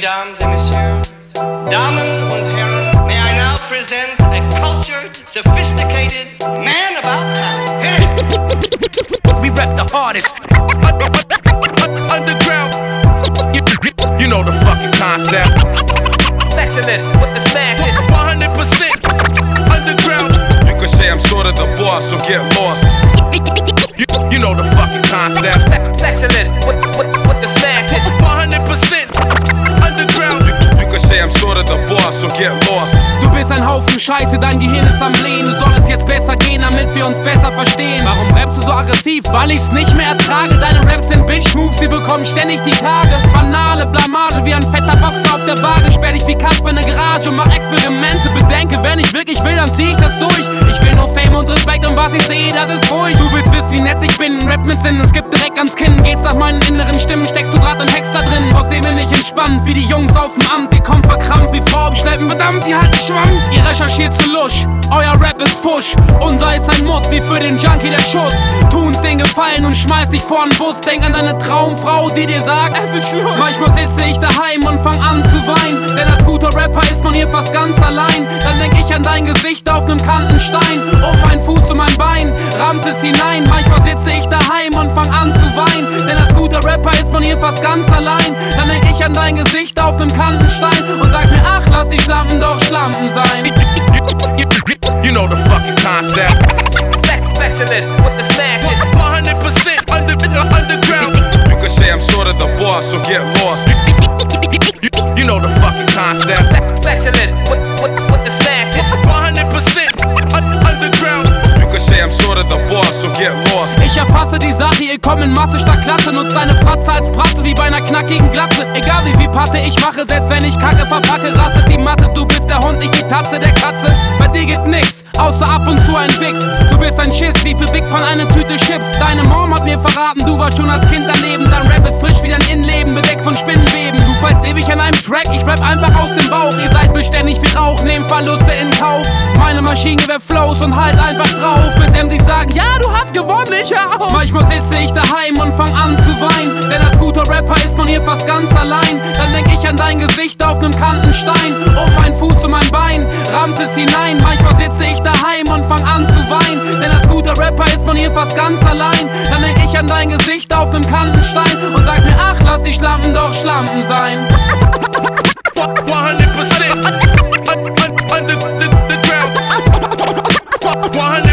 Mesdames et Messieurs, Damen und Herren, may I now present a cultured, sophisticated man about town. Hit it! We rep the hardest. Underground. You know the fucking concept. Specialist with the smash hits. 100% underground. You could say I'm sort of the boss, so get lost. You know the fucking concept. Specialist with the smash hits. 100% underground. You could say I'm sort of the boss, so get lost. Du bist ein Haufen Scheiße, dein Gehirn ist am Blähen. Du solltest jetzt besser gehen, damit wir uns besser verstehen. Warum rappst du so aggressiv? Weil ich's nicht mehr ertrage. Deine Raps sind Bitch-Moves, sie bekommen ständig die Tage. Banale Blamage wie ein fetter Boxer auf der Waage. Sperr dich wie Kasper in der Garage und mach Experimente. Bedenke, wenn ich wirklich will, dann zieh ich das durch. Ich will nur Fame und Respekt und was ich sehe, das ist ruhig. Du willst wissen, wie nett ich bin, Rap mit Sinn. Es gibt direkt ans Kinn, geht's nach meinen inneren Stimmen. Steckst du grad im Hex da drin? Außerdem bin ich entspannt, wie die Jungs auf dem Amt. Ihr kommt verkrampft wie Frau abschleppen, verdammt, die halten Schwanz. Ihr recherchiert zu lusch, euer Rap ist Fusch. Unser ist ein Muss, wie für den Junkie der Schuss. Tu uns den Gefallen und schmeiß dich vor den Bus. Denk an deine Traumfrau, die dir sagt, es ist Schluss. Manchmal sitze ich daheim und fang an zu weinen, denn als guter Rapper ist man hier fast ganz allein. Dann denk ich an dein Gesicht auf nem Kantenstein. Und mein Fuß und mein Bein rammt es hinein. Manchmal sitze ich daheim und fang an zu weinen, denn als guter Rapper ist man hier fast ganz allein. Dann denk ich an dein Gesicht auf nem Kantenstein und sag mir, ach, lass die Schlampen doch Schlampen sein. You know the fucking concept. Specialist with the smash hits. 100% underground. You could say I'm sort of the boss, so get lost. You know the fucking concept. Specialist with the smash hits. 100% underground. You could say I'm sort of the boss, so get lost. Ich erfasse die Sache, ihr kommt in Masse statt Klasse. Nutzt deine Fratze als Pratze wie bei einer knackigen Glatze. Egal wie viel Patte ich mache, selbst wenn ich Kacke verpacke, rastet die Matte. Du bist der Hund, nicht die Tatze der Katze. Bei dir geht nix, außer ab und zu ein Wichs. Du bist ein Schiss, wie für Big Pan eine Tüte Chips. Deine Mom hat mir verraten, du warst schon als Kind daneben. Dein Rap ist frisch wie dein Innenleben, bedeckt von Spinnenweben. Du feilst ewig an einem Track, ich rap einfach aus dem Bauch. Ihr seid beständig wie Rauch, nehmt Verluste in Kauf. Meine Maschinengewehr flows und halt einfach drauf, bis MCs sagen, ja, du hast gewonnen, ich auch. Manchmal sitze ich daheim und fang an zu weinen, denn als guter Rapper ist man hier fast ganz allein. Dann denk ich an dein Gesicht auf nem Kantenstein. Und mein Fuß und mein Bein rammt es hinein. Manchmal sitze ich daheim und fang an zu weinen, denn als guter Rapper ist man hier fast ganz allein. Dann denk ich an dein Gesicht auf nem Kantenstein und sag mir, ach, lass die Schlampen doch Schlampen sein. 100% under the ground. 100